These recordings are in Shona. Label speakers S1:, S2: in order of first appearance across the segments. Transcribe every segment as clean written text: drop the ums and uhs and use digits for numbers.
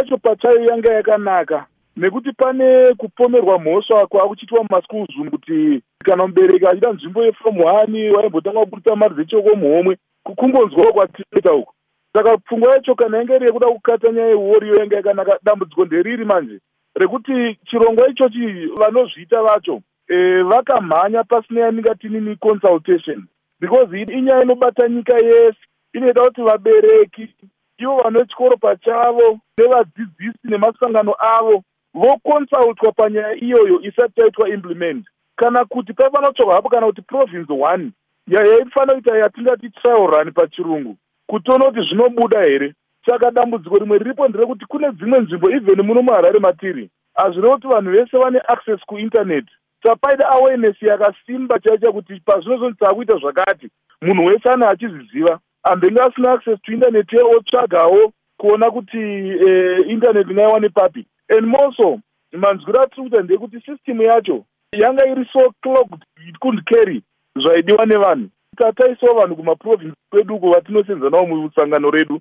S1: yacho pachayo yanga yakanaka, nekuti pane kupomerwa mhosva kwakuchitwa mumaschools kuti kana mubereki achida nzvimbo yeform 1 waimbotanga kubudisa mari dzechoko muhomwe kukumbonzwawo kwatinoita uko. Saka pfungwa yacho kana yanga iri yekuda kukata nyaya yeoriyo yanga yakanaka. Dambudziko nderiri manje rekuti chirongwa ichochi vanozviita vacho vakamhanya pasina yaningatinini consultation, because inyaya inobata nyika yese. Inoita kuti vabereki ivo vanechikoro pachavo nevadzidzisi nemasangano avo vokonsultwa panyaya iyoyo isati yaitwa implement. Kana kuti pavanotsvaka hapo kana kuti province 1 yaifanira kuita yatingati trial run pachirungu kutiona kuti zvinobuda here. Saka dambudziko rimwe riripo nderekuti kune dzimwe nzvimbo even muno muHarare matiri hazvino kuti vanhu vese vane access kuinternet. Sapaida awareness yakasimba chaicha kuti pazvinozonetsa kuita zvakati munhu wese ane achizviziva, ambenge asina access to internet otsvagawo kuona kuti internet ngaiwane papi. And also manzwiro atiri kuita ndekuti system yacho yanga iri so clogged it couldn't carry zvaidiwa nevanhu. Tataisawo vanhu kumaprovince kwedu uko vatinosenza nawo musangano redu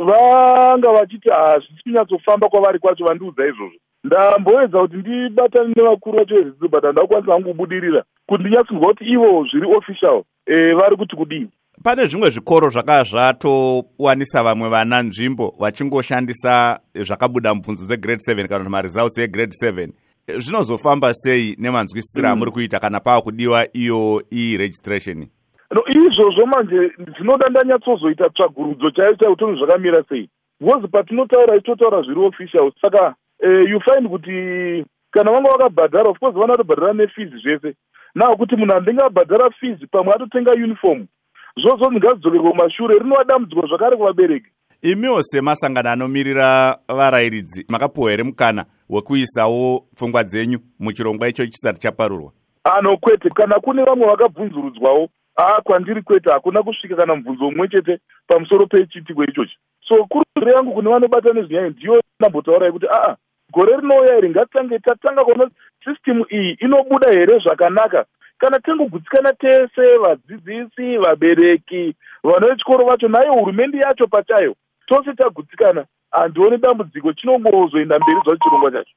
S1: vanga vachiti hazvisi kunyatsofamba kwavari kwacho. Vandiudza izvozvo ndamboedza kuti ndibatane nevakuru vacho vezvidzidzo but handakwanisa hangu kubudirira kuti ndinyatsinzwa kuti ivo zviri official vari kuti kudii.
S2: Pane zvimwe zvikoro zvakazvatowanisa vamwe vana nzvimbo vachingoshandisa zvakabuda mubvunzo dzegrade 7 kana maresults egrade 7. Zvinozofamba sei nemanzwisisiro amuri kuita kana pava kudiwa iyo registration?
S1: No, izvozvo manje zvinoda ndanyatsozoita tsvagurudzo chaiyo kuti zvakamira sei, because patinotaura ichitotaura zviri official. Saka you find kuti kana vanga vakabhadhara, of course vanatobhadhara nefees zvese. Nawo kuti munhu andenge abhadhara fees pamwe atotenga uniform, zvozvo ngazvidzokerwe kumashure. Rinova dambudziko zvakare kuvabereki.
S2: Imiwo semasangano anomirira varayiridzi makapuwa here mukana wekuisawo pfungwa dzenyu muchirongwa icho chisati chaparurwa?
S1: Ano kwete, kana kune vamwe vakabvunzurudzwawo kwandiri kwete hakuna kusvika kana mubvunzo umwe chete pamusoro pechiitiko ichochi. So kurudziro yangu kune vanobata nezvenyaya ndiyo ndambotaurai kuti gore rinouya here ngatitange tatanga kuona system iyi inobuda here zvakanaka. Kana tengogutsikana tese, vadzidzisi, vabereki, vana vechikoro vacho nayo hurumende yacho pachayo, tose tagutsikana, handioni dambudziko chinongozoenda mberi zvacho chirongwa chacho.